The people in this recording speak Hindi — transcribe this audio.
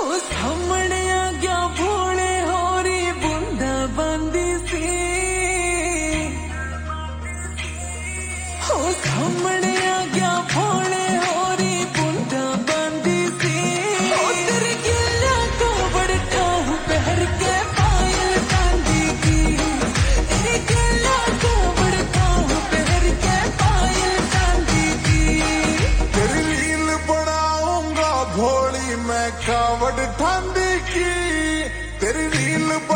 सामने आ गया भोले होरी बूंदा बंदी सी। सामने आ गया भोले होरी बूंदा बंदी सी। तेरी गिल्ला को बड़का हूँ पहर के पायल चांदी की। तेरी गिल्ला को बड़का हूँ पहर के पायल चांदी की। तेरी रील बनाऊंगा भोली मैं कावड़ ठांडी की। तेरी रील